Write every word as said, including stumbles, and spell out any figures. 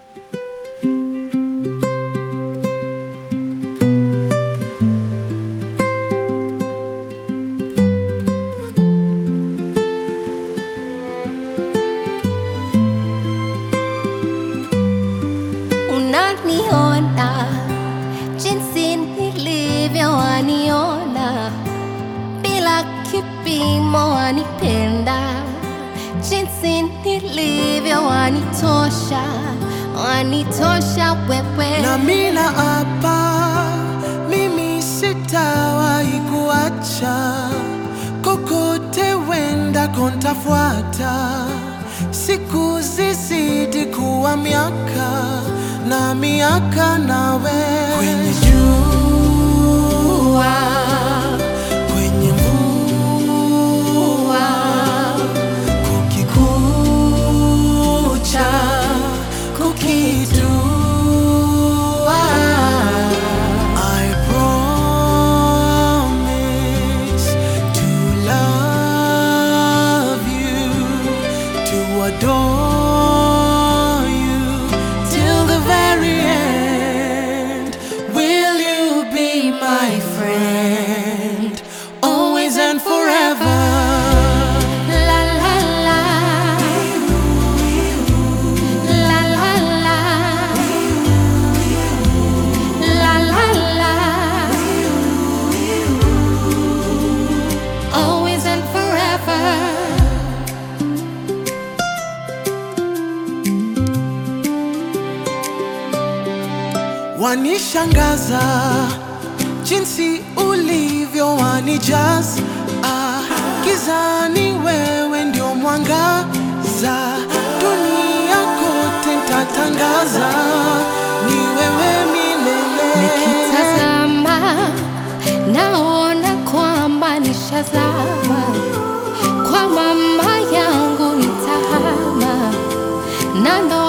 Unaniona jinsi nilivyo, waniona bila kipimo, wanipenda jinsi nilivyo, wanitosha, wanitosha wewe. Na mina hapa, mimi sitawahi kuacha, kokote wenda kontafuata, siku zizidi kuwa miaka na miaka nawe. Kwenye jua, kwenye mvua, kukikucha, kukitua, I promise to love you, to adore you till the very end. Will you be my friend, always and forever? La la la, la la la, la la la, always and forever. Wanishangaza jinsi ulivyo, wanijaza ah, gizani wewe ndio mwangaza, dunia kote ntatangaza ni wewe milele. Nikitazama naona kwamba nishazama, kwa mama yangu nitahama, na ndo